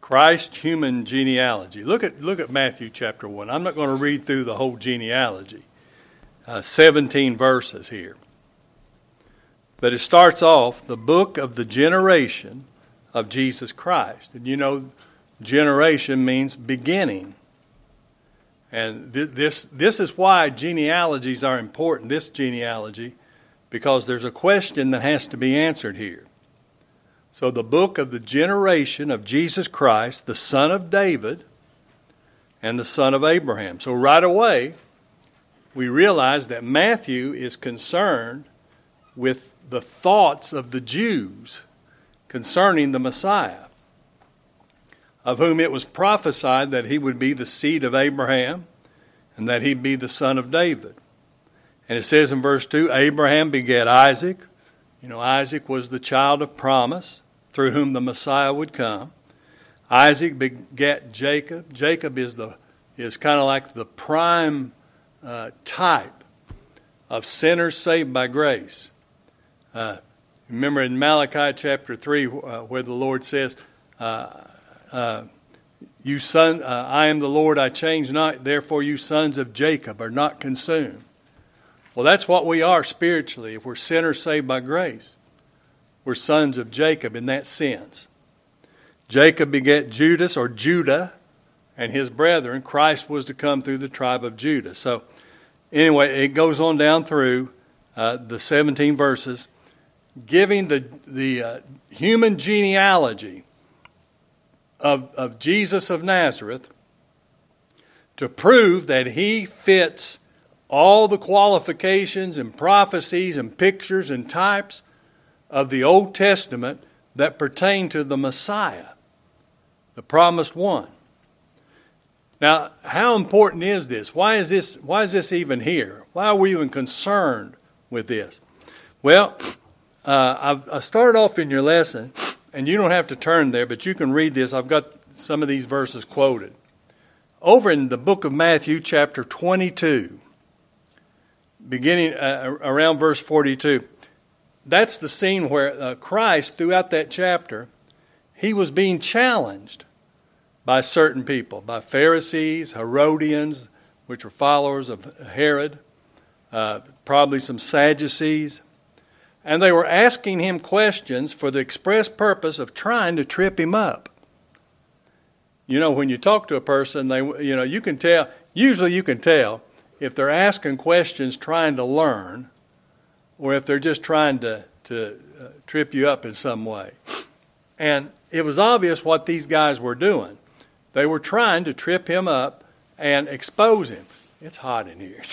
Christ's human genealogy. Look at Matthew chapter 1. I'm not going to read through the whole genealogy. 17 verses here. But it starts off, the book of the generation of Jesus Christ. And you know, generation means beginning. And this is why genealogies are important, this genealogy, because there's a question that has to be answered here. So the book of the generation of Jesus Christ, the son of David and the son of Abraham. So right away, we realize that Matthew is concerned with the thoughts of the Jews concerning the Messiah, of whom it was prophesied that he would be the seed of Abraham and that he'd be the son of David. And it says in verse 2, Abraham begat Isaac. You know, Isaac was the child of promise through whom the Messiah would come. Isaac begat Jacob. Jacob is kind of like the prime type of sinners saved by grace. Remember in Malachi chapter 3 where the Lord says, you son, I am the Lord, I change not, therefore you sons of Jacob are not consumed. Well, that's what we are spiritually. If we're sinners saved by grace, we're sons of Jacob in that sense. Jacob begat Judas, or Judah, and his brethren. Christ was to come through the tribe of Judah. So anyway, it goes on down through the 17 verses, giving the human genealogy of Jesus of Nazareth to prove that he fits all the qualifications and prophecies and pictures and types of the Old Testament that pertain to the Messiah, the promised one. Now, how important is this? Why is this even here? Why are we even concerned with this? Well, I started off in your lesson, and you don't have to turn there, but you can read this. I've got some of these verses quoted. Over in the book of Matthew, chapter 22, beginning around verse 42, that's the scene where Christ, throughout that chapter, he was being challenged by certain people, by Pharisees, Herodians, which were followers of Herod, probably some Sadducees. And they were asking him questions for the express purpose of trying to trip him up. You know, when you talk to a person, you can tell, usually you can tell if they're asking questions trying to learn or if they're just trying to trip you up in some way. And it was obvious what these guys were doing. They were trying to trip him up and expose him. It's hot in here.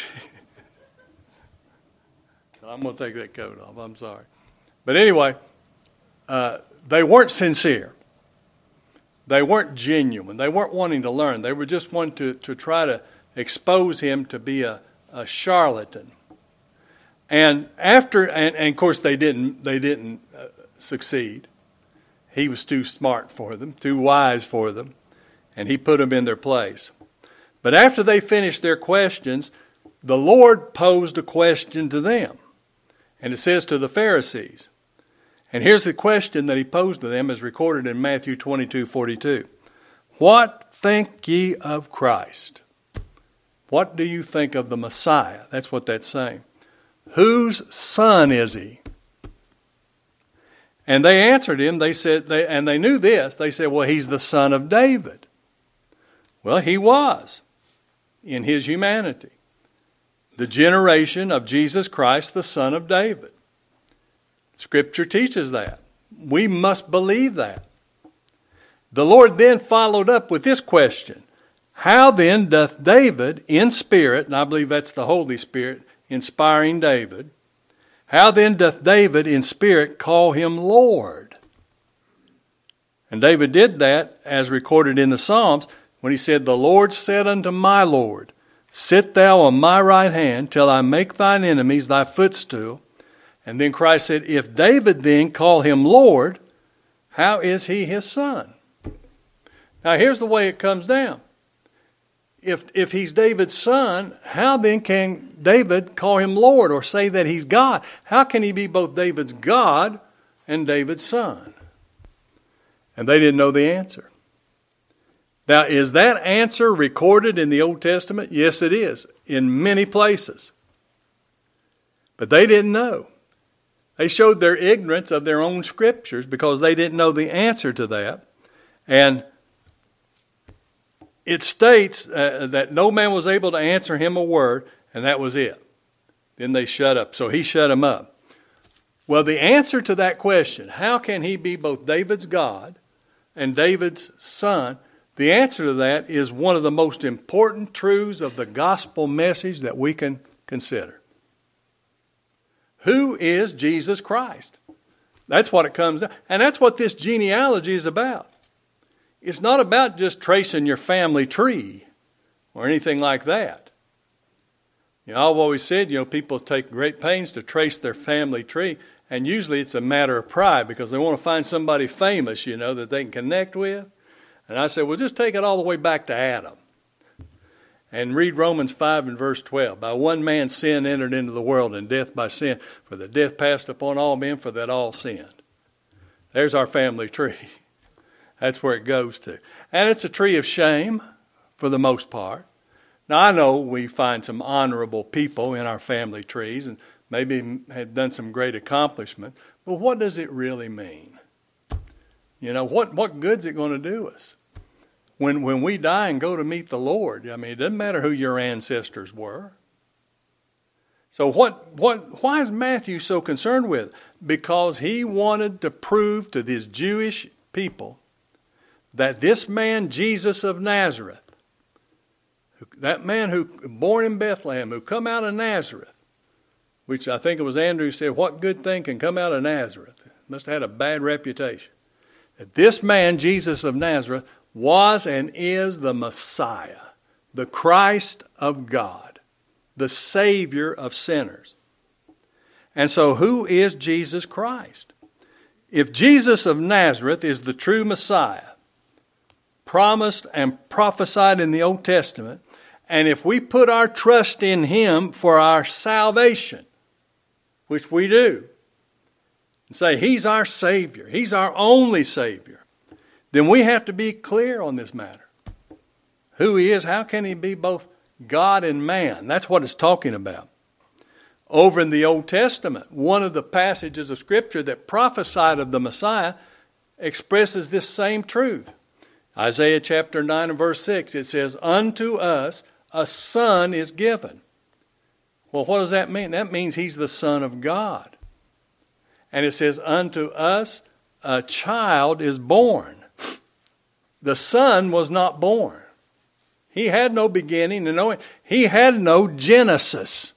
I'm going to take that coat off. I'm sorry. But anyway, they weren't sincere. They weren't genuine. They weren't wanting to learn. They were just wanting to try to expose him to be a charlatan. And of course they didn't succeed. He was too smart for them, too wise for them, and he put them in their place. But after they finished their questions, the Lord posed a question to them. And it says to the Pharisees. And here's the question that he posed to them as recorded in Matthew 22:42. What think ye of Christ? What do you think of the Messiah? That's what that's saying. Whose son is he? And they answered him, they said, and they knew this. They said, well, he's the son of David. Well, he was in his humanity. The generation of Jesus Christ, the son of David. Scripture teaches that. We must believe that. The Lord then followed up with this question. How then doth David in spirit, and I believe that's the Holy Spirit inspiring David, how then doth David in spirit call him Lord? And David did that as recorded in the Psalms when he said, the Lord said unto my Lord, sit thou on my right hand till I make thine enemies thy footstool. And then Christ said, if David then call him Lord, how is he his son? Now here's the way it comes down. If he's David's son, how then can David call him Lord or say that he's God? How can he be both David's God and David's son? And they didn't know the answer. Now, is that answer recorded in the Old Testament? Yes, it is, in many places. But they didn't know. They showed their ignorance of their own scriptures because they didn't know the answer to that. And it states that no man was able to answer him a word, and that was it. Then they shut up. So he shut them up. Well, the answer to that question, how can he be both David's God and David's son? The answer to that is one of the most important truths of the gospel message that we can consider. Who is Jesus Christ? That's what it comes down. And that's what this genealogy is about. It's not about just tracing your family tree or anything like that. You know, I've always said, people take great pains to trace their family tree, and usually it's a matter of pride because they want to find somebody famous, that they can connect with. And I said, well, just take it all the way back to Adam. And read Romans 5 and verse 12. By one man sin entered into the world, and death by sin. For the death passed upon all men, for that all sinned. There's our family tree. That's where it goes to. And it's a tree of shame for the most part. Now, I know we find some honorable people in our family trees and maybe have done some great accomplishment. But what does it really mean? What good's it going to do us? When we die and go to meet the Lord, it doesn't matter who your ancestors were. So why is Matthew so concerned with it? Because he wanted to prove to these Jewish people that this man, Jesus of Nazareth, that man who born in Bethlehem, who come out of Nazareth, which I think it was Andrew who said, what good thing can come out of Nazareth? Must have had a bad reputation. That this man, Jesus of Nazareth, was and is the Messiah, the Christ of God, the Savior of sinners. And so who is Jesus Christ? If Jesus of Nazareth is the true Messiah, promised and prophesied in the Old Testament, and if we put our trust in him for our salvation, which we do, and say he's our Savior, he's our only Savior, then we have to be clear on this matter. Who he is, how can he be both God and man? That's what it's talking about. Over in the Old Testament, one of the passages of Scripture that prophesied of the Messiah expresses this same truth. Isaiah chapter 9 and verse 6, it says, unto us a son is given. Well, what does that mean? That means he's the Son of God. And it says, unto us a child is born. The Son was not born. He had no beginning and no end. He had no genesis,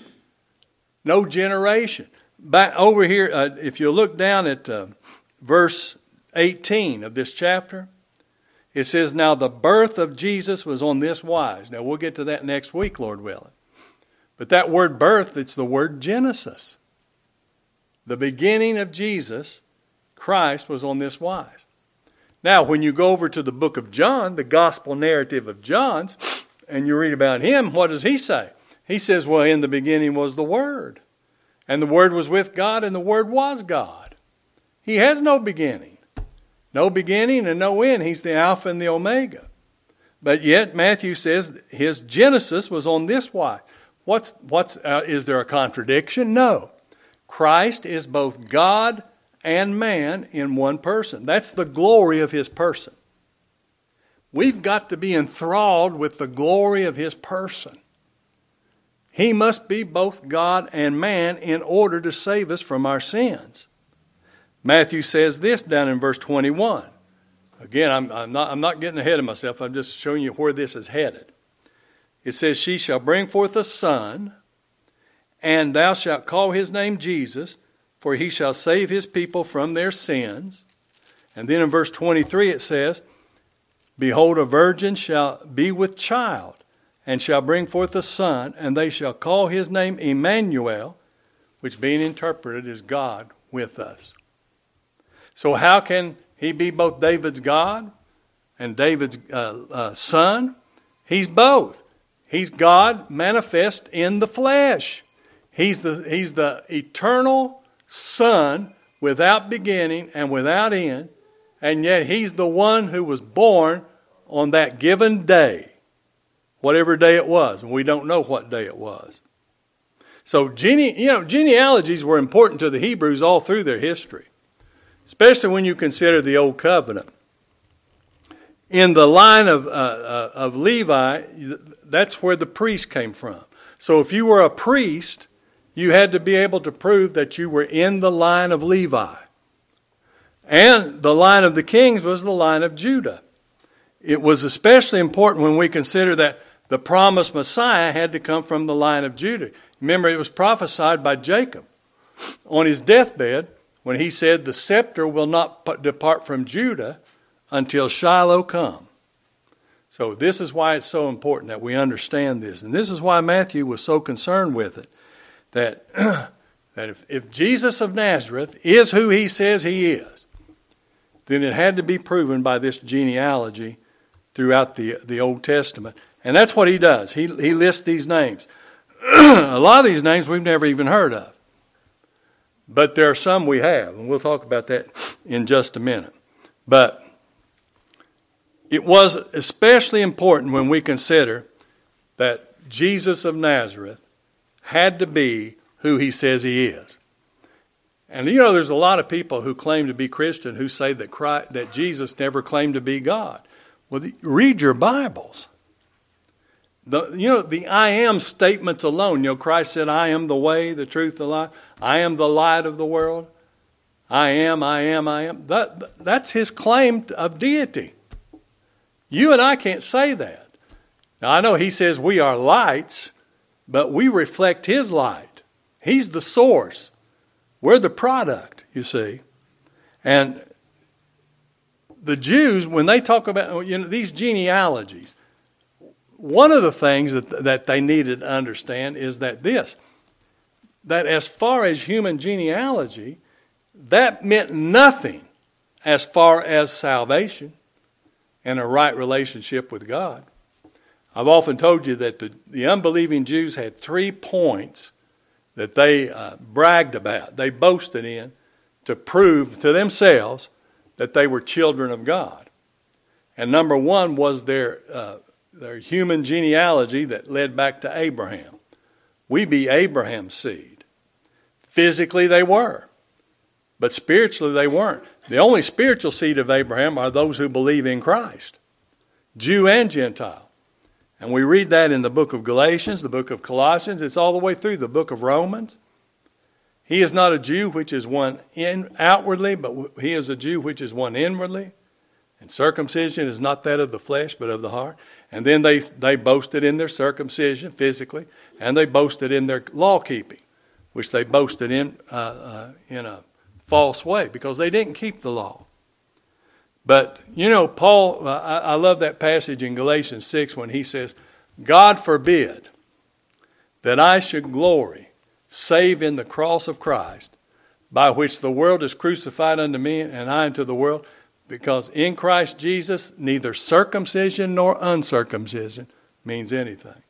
no generation. Back over here, if you look down at verse 18 of this chapter, it says, now the birth of Jesus was on this wise. Now we'll get to that next week, Lord willing. But that word birth, it's the word Genesis. The beginning of Jesus, Christ, was on this wise. Now, when you go over to the book of John, the gospel narrative of John's, and you read about him, what does he say? He says, well, in the beginning was the Word. And the Word was with God, and the Word was God. He has no beginning. No beginning and no end. He's the Alpha and the Omega. But yet, Matthew says his Genesis was on this wise. Is there a contradiction? No. Christ is both God and man in one person. That's the glory of his person. We've got to be enthralled with the glory of his person. He must be both God and man in order to save us from our sins. Matthew says this down in verse 21. Again, I'm not getting ahead of myself. I'm just showing you where this is headed. It says, she shall bring forth a son, and thou shalt call his name Jesus, for he shall save his people from their sins. And then in verse 23 it says, behold, a virgin shall be with child, and shall bring forth a son, and they shall call his name Emmanuel, which being interpreted is God with us. So how can he be both David's God and David's son? He's both. He's God manifest in the flesh. He's the eternal Son without beginning and without end, and yet he's the one who was born on that given day, whatever day it was, and we don't know what day it was. So genealogies were important to the Hebrews all through their history, especially when you consider the Old Covenant. In the line of Levi, that's where the priest came from. So if you were a priest, you had to be able to prove that you were in the line of Levi. And the line of the kings was the line of Judah. It was especially important when we consider that the promised Messiah had to come from the line of Judah. Remember, it was prophesied by Jacob on his deathbed when he said, the scepter will not depart from Judah until Shiloh come. So this is why it's so important that we understand this. And this is why Matthew was so concerned with it, that, if Jesus of Nazareth is who he says he is, then it had to be proven by this genealogy throughout the Old Testament. And that's what he does. He lists these names. A lot of these names we've never even heard of. But there are some we have, and we'll talk about that in just a minute. But it was especially important when we consider that Jesus of Nazareth had to be who he says he is. And there's a lot of people who claim to be Christian who say that Jesus never claimed to be God. Well, read your Bibles. The I am statements alone. Christ said, I am the way, the truth, the life. I am the light of the world. I am. That's his claim of deity. You and I can't say that. Now, I know he says we are lights, but we reflect his light. He's the source. We're the product, you see. And the Jews, when they talk about these genealogies, one of the things that they needed to understand is that as far as human genealogy, that meant nothing as far as salvation and a right relationship with God. I've often told you that the unbelieving Jews had 3 points that they bragged about, they boasted in, to prove to themselves that they were children of God. And number 1 was their human genealogy that led back to Abraham. We be Abraham's seed. Physically they were, but spiritually they weren't. The only spiritual seed of Abraham are those who believe in Christ, Jew and Gentile. And we read that in the book of Galatians, the book of Colossians. It's all the way through the book of Romans. He is not a Jew which is one outwardly, but he is a Jew which is one inwardly. And circumcision is not that of the flesh, but of the heart. And then they boasted in their circumcision physically, and they boasted in their law keeping, which they boasted in a false way because they didn't keep the law. But, Paul, I love that passage in Galatians 6 when he says, God forbid that I should glory save in the cross of Christ, by which the world is crucified unto me and I unto the world, because in Christ Jesus neither circumcision nor uncircumcision means anything.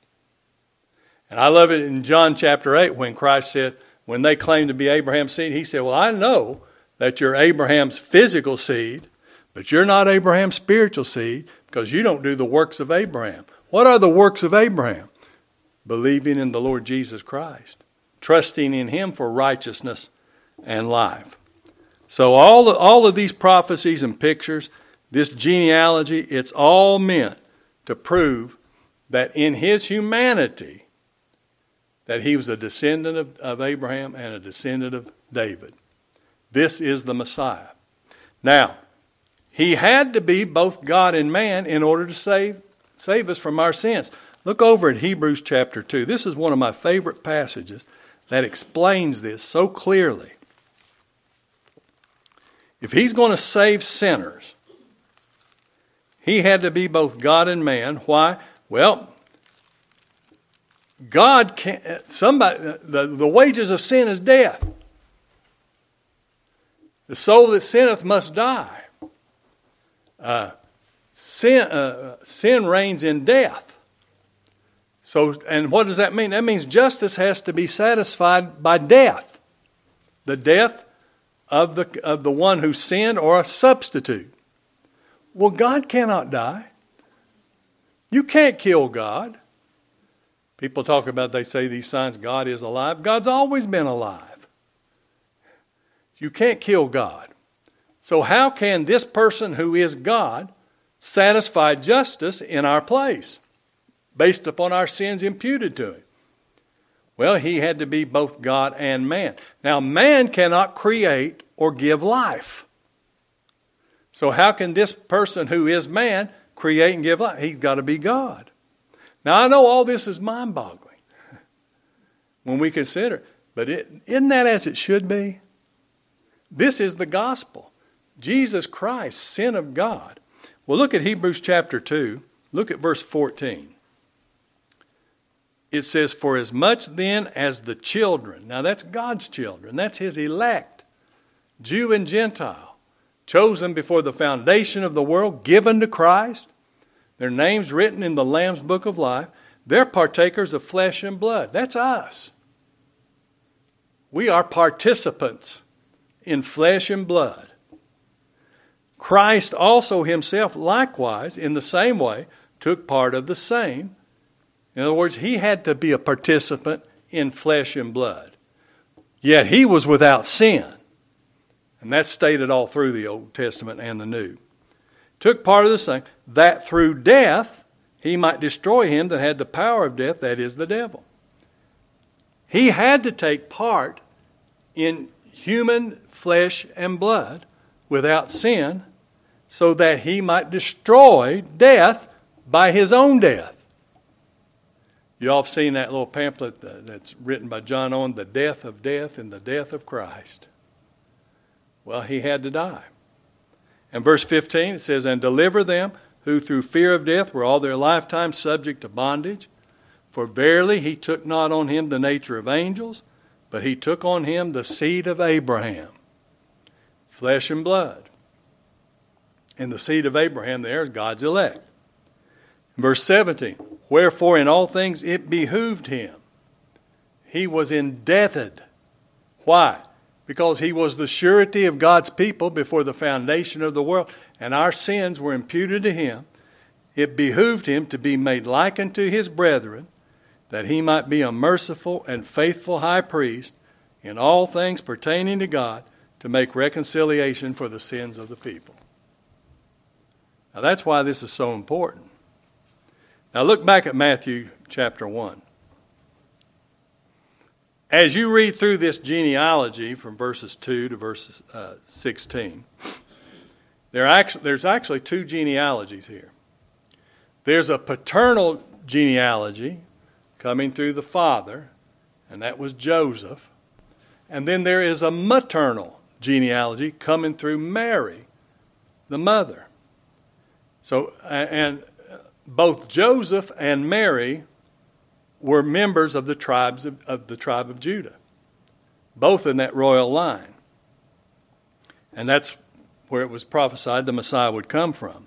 And I love it in John chapter 8 when Christ said, when they claimed to be Abraham's seed, he said, well, I know that you're Abraham's physical seed, but you're not Abraham's spiritual seed because you don't do the works of Abraham. What are the works of Abraham? Believing in the Lord Jesus Christ, trusting in him for righteousness and life. So all of these prophecies and pictures, this genealogy, it's all meant to prove that in his humanity, that he was a descendant of Abraham and a descendant of David. This is the Messiah. Now, he had to be both God and man in order to save us from our sins. Look over at Hebrews chapter 2. This is one of my favorite passages that explains this so clearly. If he's going to save sinners, he had to be both God and man. Why? Well, God can't. The wages of sin is death. The soul that sinneth must die. Sin reigns in death. So, and what does that mean? That means justice has to be satisfied by death. The death of the one who sinned or a substitute. Well, God cannot die. You can't kill God. People talk about, they say these signs, God is alive. God's always been alive. You can't kill God. So how can this person who is God satisfy justice in our place based upon our sins imputed to him? Well, he had to be both God and man. Now, man cannot create or give life. So how can this person who is man create and give life? He's got to be God. Now, I know all this is mind-boggling when we consider, but isn't that as it should be? This is the gospel. Jesus Christ, Son of God. Well, look at Hebrews chapter 2. Look at verse 14. It says, for as much then as the children, now that's God's children, that's his elect, Jew and Gentile, chosen before the foundation of the world, given to Christ, their names written in the Lamb's book of life, they're partakers of flesh and blood. That's us. We are participants in flesh and blood. Christ also himself likewise, in the same way, took part of the same. In other words, he had to be a participant in flesh and blood. Yet he was without sin. And that's stated all through the Old Testament and the New. Took part of the same, that through death he might destroy him that had the power of death, that is the devil. He had to take part in human flesh and blood without sin so that he might destroy death by his own death. You all have seen that little pamphlet that's written by John Owen, The Death of Death and the Death of Christ. Well, he had to die. And verse 15, it says, and deliver them who through fear of death were all their lifetime subject to bondage. For verily he took not on him the nature of angels, but he took on him the seed of Abraham, flesh and blood. And the seed of Abraham there is God's elect. Verse 17, wherefore in all things it behooved him. He was indebted. Why? Because he was the surety of God's people before the foundation of the world, and our sins were imputed to him. It behooved him to be made like unto his brethren, that he might be a merciful and faithful high priest in all things pertaining to God, to make reconciliation for the sins of the people. Now that's why this is so important. Now look back at Matthew chapter 1. As you read through this genealogy from verses 2 to verses 16, there's actually two genealogies here. There's a paternal genealogy coming through the father, and that was Joseph. And then there is a maternal genealogy coming through Mary, the mother. So, and both Joseph and Mary were members of the tribe of Judah, both in that royal line. And that's where it was prophesied the Messiah would come from.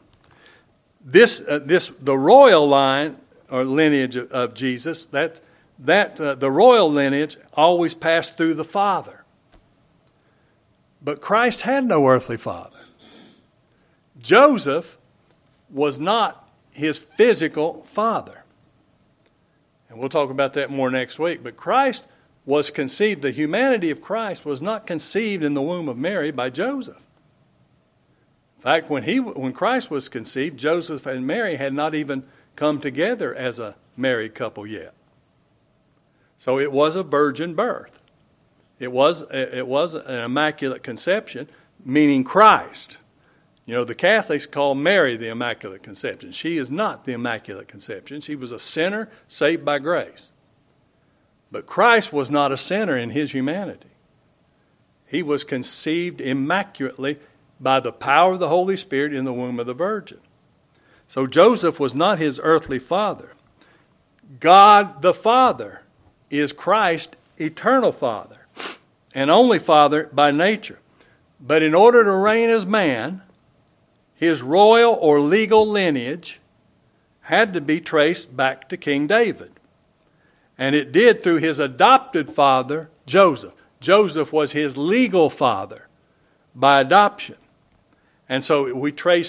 The royal line or lineage of Jesus, the royal lineage always passed through the Father. But Christ had no earthly father. Joseph was not his physical father. And we'll talk about that more next week. But Christ was conceived, the humanity of Christ was not conceived in the womb of Mary by Joseph. In fact, when Christ was conceived, Joseph and Mary had not even come together as a married couple yet. So it was a virgin birth. It was an immaculate conception, meaning Christ. You know, the Catholics call Mary the Immaculate Conception. She is not the Immaculate Conception. She was a sinner saved by grace. But Christ was not a sinner in his humanity. He was conceived immaculately by the power of the Holy Spirit in the womb of the Virgin. So Joseph was not his earthly father. God the Father is Christ's eternal Father and only Father by nature. But in order to reign as man, his royal or legal lineage had to be traced back to King David. And it did through his adopted father, Joseph. Joseph was his legal father by adoption. And so we trace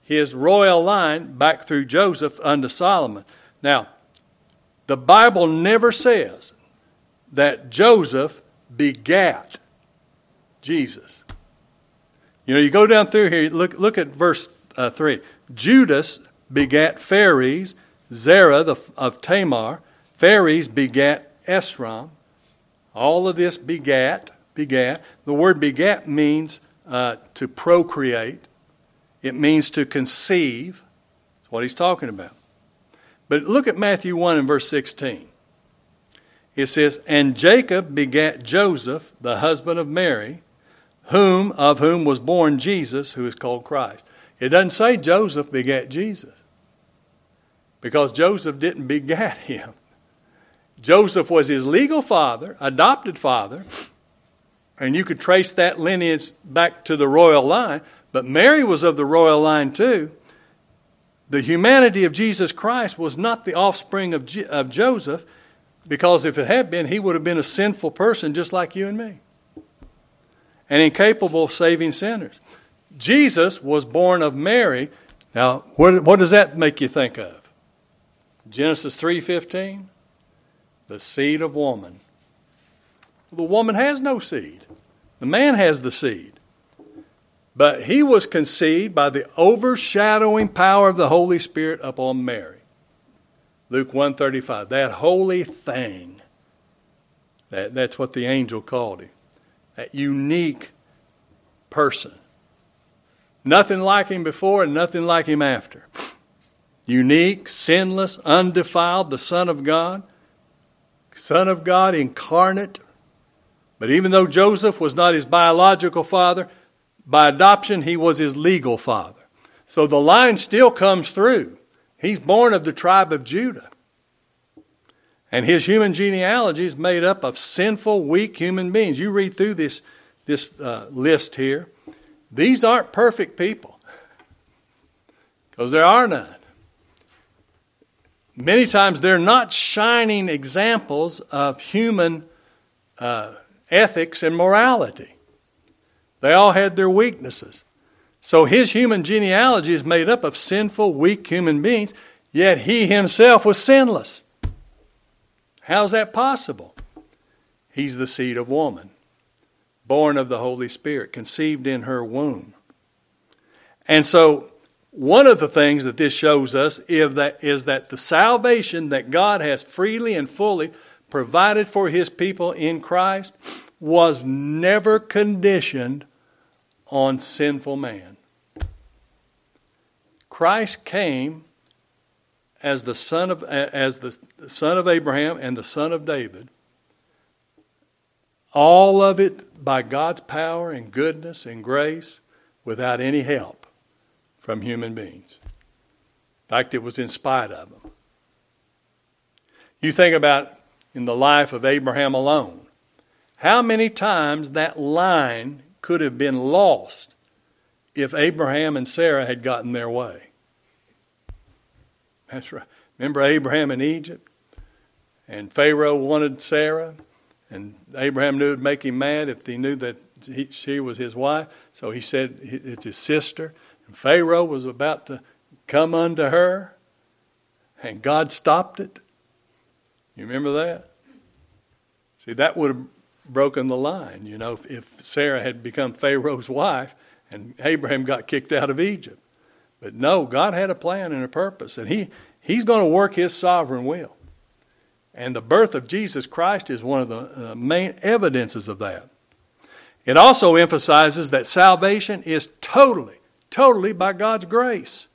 his royal line back through Joseph unto Solomon. Now, the Bible never says that Joseph begat Jesus. You know, you go down through here, look at verse 3. Judas begat Phares, Zerah of Tamar. Phares begat Esrom. All of this begat. The word begat means to procreate. It means to conceive. That's what he's talking about. But look at Matthew 1 and verse 16. It says, and Jacob begat Joseph, the husband of Mary, of whom was born Jesus, who is called Christ. It doesn't say Joseph begat Jesus, because Joseph didn't begat him. Joseph was his legal father, adopted father, and you could trace that lineage back to the royal line, but Mary was of the royal line too. The humanity of Jesus Christ was not the offspring of Joseph, because if it had been, he would have been a sinful person just like you and me, and incapable of saving sinners. Jesus was born of Mary. Now, what does that make you think of? Genesis 3:15, the seed of woman. The woman has no seed. The man has the seed. But he was conceived by the overshadowing power of the Holy Spirit upon Mary. Luke 1:35, that holy thing. That's what the angel called him. That unique person. Nothing like him before and nothing like him after. Unique, sinless, undefiled, the Son of God. Son of God incarnate. But even though Joseph was not his biological father, by adoption he was his legal father. So the line still comes through. He's born of the tribe of Judah. And his human genealogy is made up of sinful, weak human beings. You read through this list here. These aren't perfect people, because there are none. Many times they're not shining examples of human ethics and morality. They all had their weaknesses. So his human genealogy is made up of sinful, weak human beings, yet he himself was sinless. How's that possible? He's the seed of woman, born of the Holy Spirit, conceived in her womb. And so one of the things that this shows us is that the salvation that God has freely and fully provided for his people in Christ was never conditioned on sinful man. Christ came as the son of Abraham and the son of David. All of it by God's power and goodness and grace, without any help from human beings. In fact, it was in spite of them. You think about in the life of Abraham alone, how many times that line could have been lost if Abraham and Sarah had gotten their way. That's right. Remember Abraham in Egypt? And Pharaoh wanted Sarah, and Abraham knew it would make him mad if he knew that she was his wife. So he said it's his sister. And Pharaoh was about to come unto her, and God stopped it. You remember that? See, that would have broken the line, you know, if Sarah had become Pharaoh's wife and Abraham got kicked out of Egypt. But no, God had a plan and a purpose, and He's going to work His sovereign will. And the birth of Jesus Christ is one of the main evidences of that. It also emphasizes that salvation is totally by God's grace.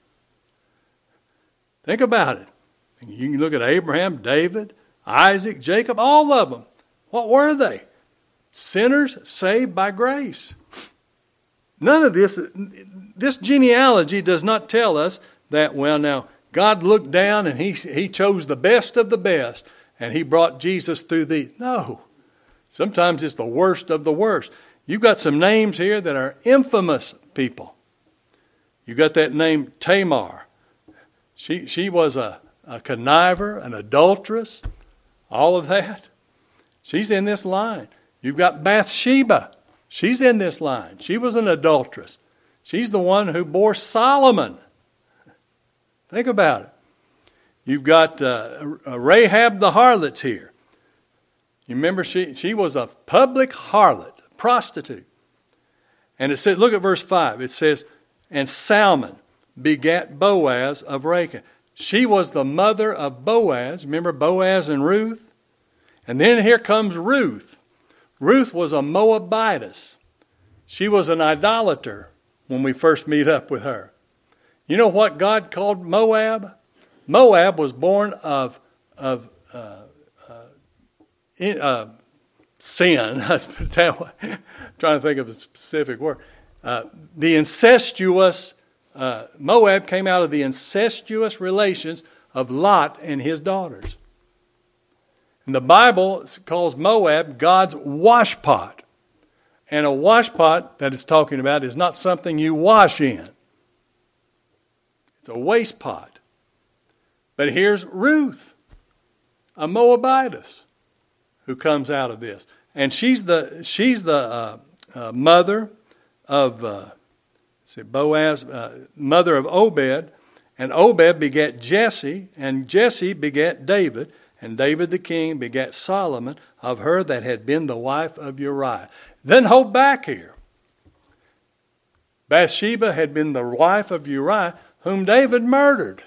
Think about it. You can look at Abraham, David, Isaac, Jacob, all of them. What were they? Sinners saved by grace. None of this genealogy does not tell us that, well, now, God looked down and he chose the best of the best and He brought Jesus through these. No. Sometimes it's the worst of the worst. You've got some names here that are infamous people. You've got that name Tamar. She was a conniver, an adulteress, all of that. She's in this line. You've got Bathsheba. She's in this line. She was an adulteress. She's the one who bore Solomon. Think about it. You've got Rahab the harlot's here. You remember she was a public harlot, prostitute. And it says, look at verse 5. It says, and Salmon begat Boaz of Rachab. She was the mother of Boaz. Remember Boaz and Ruth? And then here comes Ruth. Ruth was a Moabitess. She was an idolater when we first meet up with her. You know what God called Moab? Moab was born of sin. Trying to think of a specific word. The incestuous, Moab came out of the incestuous relations of Lot and his daughters. And the Bible calls Moab God's washpot. And a washpot that it's talking about is not something you wash in. It's a waste pot. But here's Ruth, a Moabitess, who comes out of this. And she's the mother of Boaz, mother of Obed. And Obed begat Jesse, and Jesse begat David. And David the king begat Solomon of her that had been the wife of Uriah. Then hold back here. Bathsheba had been the wife of Uriah, whom David murdered.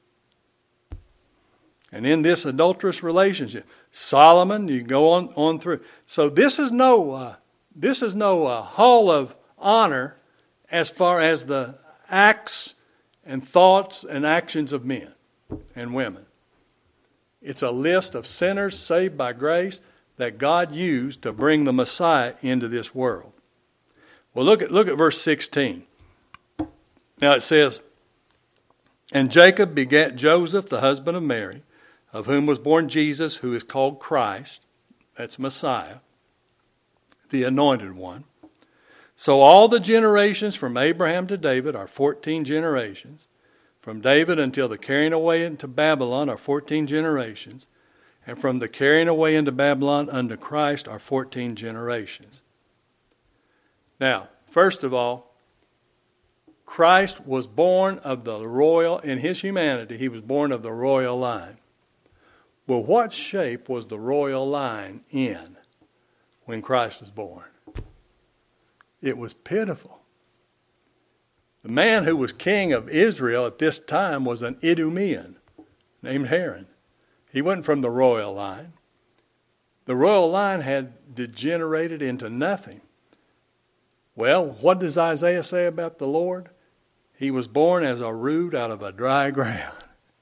And in this adulterous relationship, Solomon, you go on through. So this is no hall of honor as far as the acts and thoughts and actions of men and women. It's a list of sinners saved by grace that God used to bring the Messiah into this world. Well, look at verse 16. Now it says, and Jacob begat Joseph, the husband of Mary, of whom was born Jesus, who is called Christ. That's Messiah, the anointed one. So all the generations from Abraham to David are 14 generations. From David until the carrying away into Babylon are 14 generations. And from the carrying away into Babylon unto Christ are 14 generations. Now, first of all, Christ was born of the royal, in his humanity, he was born of the royal line. Well, what shape was the royal line in when Christ was born? It was pitiful. The man who was king of Israel at this time was an Idumean named Herod. He wasn't from the royal line. The royal line had degenerated into nothing. Well, what does Isaiah say about the Lord? He was born as a root out of a dry ground.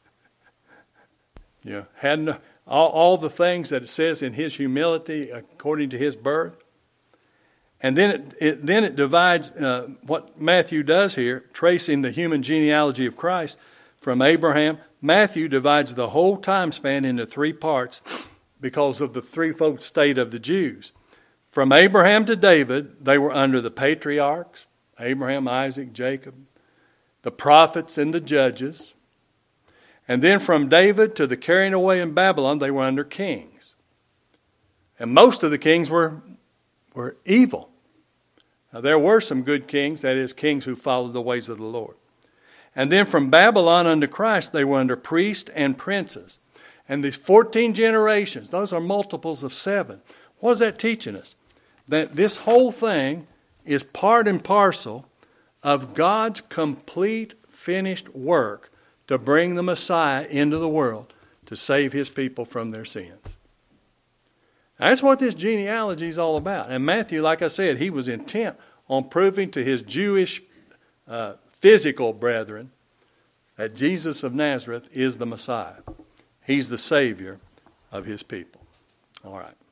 Had all the things that it says in his humility according to his birth. And then it divides what Matthew does here, tracing the human genealogy of Christ from Abraham. Matthew divides the whole time span into three parts because of the threefold state of the Jews. From Abraham to David, they were under the patriarchs, Abraham, Isaac, Jacob, the prophets and the judges. And then from David to the carrying away in Babylon, they were under kings. And most of the kings were evil. Now, there were some good kings, that is, kings who followed the ways of the Lord. And then from Babylon unto Christ, they were under priests and princes. And these 14 generations, those are multiples of 7. What is that teaching us? That this whole thing is part and parcel of God's complete finished work to bring the Messiah into the world to save his people from their sins. That's what this genealogy is all about. And Matthew, like I said, he was intent on proving to his Jewish physical brethren that Jesus of Nazareth is the Messiah. He's the Savior of his people. All right.